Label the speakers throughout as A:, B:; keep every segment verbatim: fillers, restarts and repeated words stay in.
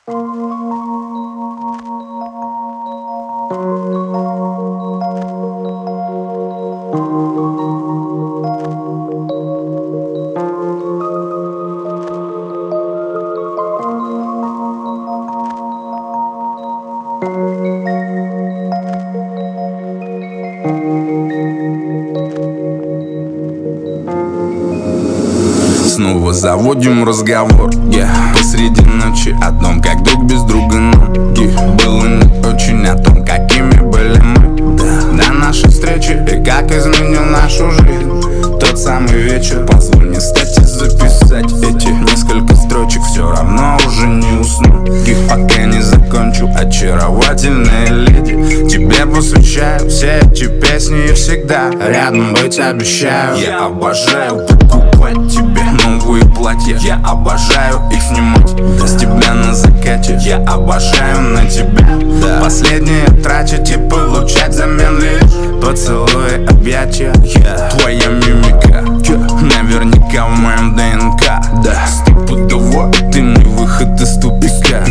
A: Снова заводим разговор, yeah. Посреди ночи о том, как друг без друга ноги. Было не очень о том, какими были мы, да. До нашей встречи и как изменил нашу жизнь тот самый вечер. Позволь мне стать и записать эти несколько строчек. Все равно уже не усну, их пока не закончу. Очаровательная леди, тебе посвящаю все эти песни и всегда рядом быть обещаю. Я обожаю покупать тебе новые платья, я обожаю их снимать с тебя на закате. Я обожаю на тебя, да. Последнее тратить и получать взамен лишь поцелуи, объятия, yeah. Твоя мимика, yeah. Наверняка в моем ДНК, да. Стопудово ты мой выход из тупика,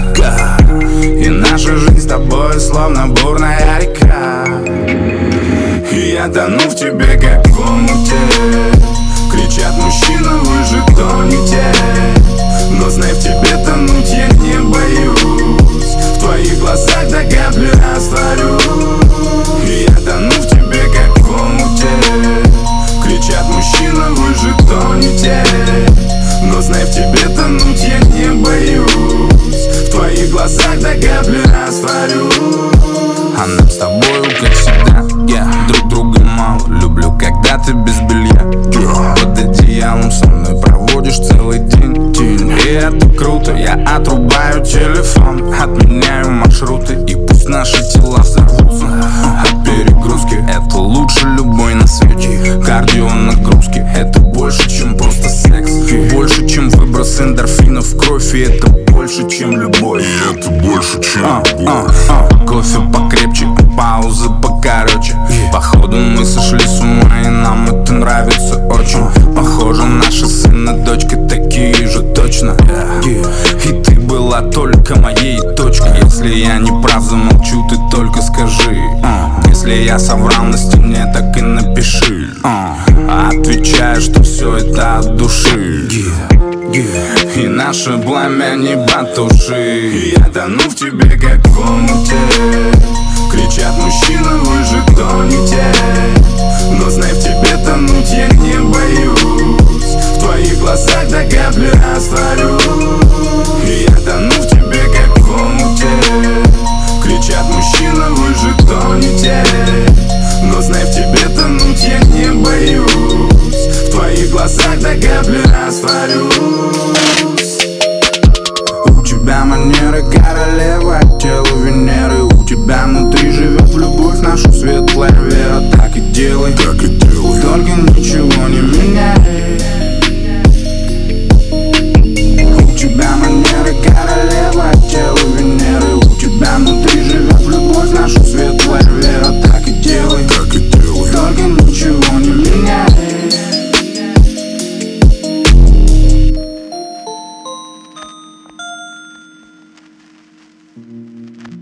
A: и наша жизнь с тобой словно бурная река. И я тону в тебе, как в омуте. Кричат мужчины, вы же тонете, но знай, в тебе тонуть я не боюсь. В твоих глазах догадливо растворюсь. И я тону в тебе, как в омуте. Кричат мужчины, вы же тонете, но знай, в тебе тонуть я не боюсь. В твоих глазах догадливо растворюсь. А нам с тобою, как всегда, yeah. Друг друга мало, люблю, когда ты без белья, yeah. Под одеялом со мной проводишь целый день, день. И это круто, я отрубаю телефон, отменяю маршруты, и пусть наши тела взорвутся от перегрузки. Это лучше любой на свете. Кардио нагрузки, это больше, чем просто секс, больше, чем выброс эндорфинов в кровь. И это больше, чем любовь.
B: И это больше, чем
A: а,
B: любовь.
A: а, а. Кофе покрепче, паузы покороче. Походу мы сошли с ума, и нам это нравится очень. Похоже, наши сын и дочка такие же точно, yeah. И ты была только моей точкой. Если я не прав, замолчу, ты только скажи, uh. Если я соврал на стене, так и напиши, uh. Отвечаю, что все это от души, yeah. Yeah. И наше пламя не потуши. И я тону в тебе, как в омуте. Кричат мужчины, вы же тонете, но знай, в тебе тонуть я не боюсь. В твоих глазах догадливо растворюсь. И я тону в тебе, как в омуте. Кричат мужчины, вы же тонете, но знай, в тебе тонуть я не боюсь. В твоих глазах догадливо растворюсь. У тебя манеры королева, тело Венеры. У тебя внутри живет любовь, нашу светлая вера. Так и делай,
B: так и делай,
A: только ничего не меняй. У тебя манеры королева, тело Венеры. У тебя внутри живет любовь, нашу светлая вера. Так и делай,
B: так и делай,
A: только ничего не меняй. Thank you.